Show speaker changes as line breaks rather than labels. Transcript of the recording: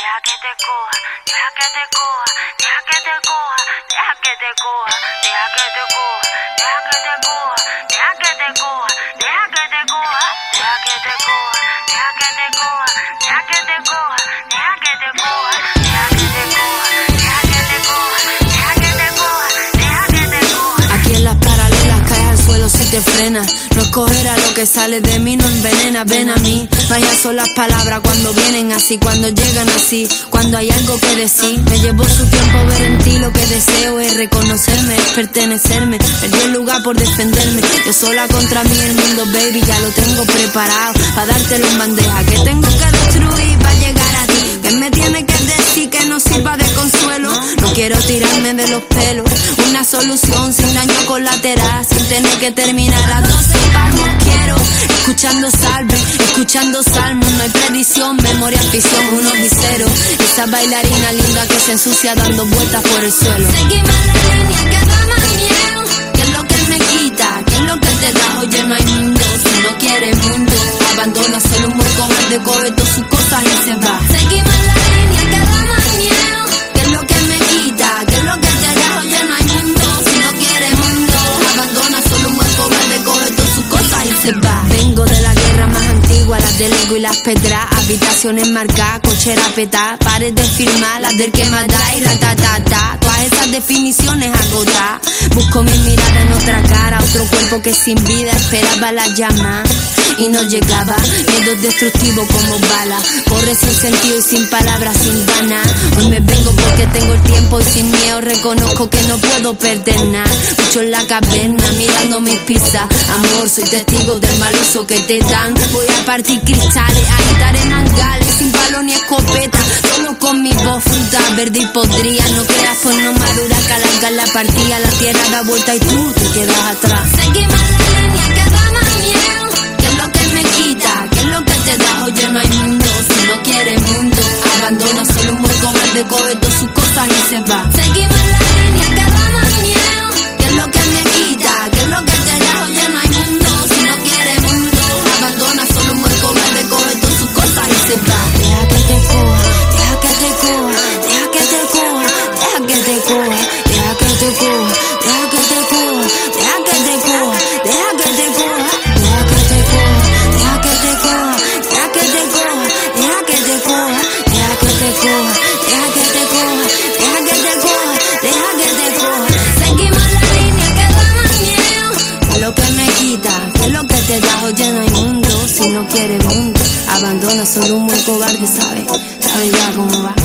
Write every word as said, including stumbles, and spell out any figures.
deja que te coja, deja que te coja, deja que te coja, deja que te coja, deja que te coja, deja que te coja, deja que te coja, deja que te coja, deja que te coja, deja que te coja, deja que te coja, deja que te coja, deja que te coja, deja que te coja, deja que te coja, deja que te coja.
Aquí en las paralelas caes al suelo si te frenas. No escogerá lo que sale de mí, no envenena, ven a mí. Vaya son las palabras cuando vienen así, cuando llegan así, cuando hay algo que decir. Me llevó su tiempo ver en ti, lo que deseo es reconocerme, es pertenecerme. Perdí el lugar por defenderme, yo sola contra mí el mundo, baby, ya lo tengo preparado para dártelo en bandeja. Que tengo que destruir para llegar a ti, que me tiene que decir que no sirva de consuelo. No quiero tirarme de los pelos, una solución sin daño colateral, sin tener que terminar a doce palmos. Quiero, escuchando salve, escuchando salmos, no hay predicción, memoria, afición, unos y cero. Esa bailarina linda que se ensucia dando vueltas por el suelo.
Seguimos la línea que da más miedo, que es lo que me quita, que es lo que te da. Oye, no hay mundo, si no quieres mundo, abandona solo un hueco verde, coge todas sus cosas y se va. Seguimos la línea que da más miedo, que es lo que me quita, que es lo que te da. Oye, no hay mundo, si no quieres mundo, abandona solo un hueco verde, coge todas sus cosas y se va.
Vengo de la guerra más antigua, las del ego y las pedras, habitaciones marcadas, cochera petada, pares de firmar, las del que más da y ratatata. Todas esas definiciones agotadas, busco mi mirada en otra cara, otro cuerpo que sin vida esperaba la llama y no llegaba. Miedos destructivos como balas, corre sin sentido y sin palabras, sin ganas. Hoy me vengo porque tengo el tiempo y sin miedo reconozco que no puedo perder nada. Mucho en la caverna mirando mis pizzas, amor, soy testigo del mal uso que te dan. Voy a partir cristales, agitar en mangales, sin palo ni escopeta, solo con mi voz fruta verde y podría. No creas pues no madura, que alargar la partida, la tierra da vuelta y tú te quedas atrás.
Seguimos la línea que da más miedo, que es lo que me quita, que es lo que te da. Oye, no hay mundo, si no quieres mundo, abandona solo un hueco verde, coge todas sus cosas y se va. Seguimos la línea que da más miedo, que es lo que me quita, que es lo que te da. Oye, no hay mundo, si no quieres mundo, abandona solo un hueco verde, coge todas sus cosas y se va.
Deja que te coja, deja que te coja, deja que te coja, deja que te coja, deja que te coja, deja que te coja, deja que te coja, deja que te coja, deja que te coja, deja que te coja, deja que te coja, deja que te coja, deja que te coja, deja que te coja, deja que te coja, deja que te coja.
Seguimos la línea que da más miedo,
Que lo que me quita, que lo que te da. Oye, no hay mundo, si no quieres mundo, abandona solo un buen cobarde, ¿sabes? ¿Sabes ya cómo va?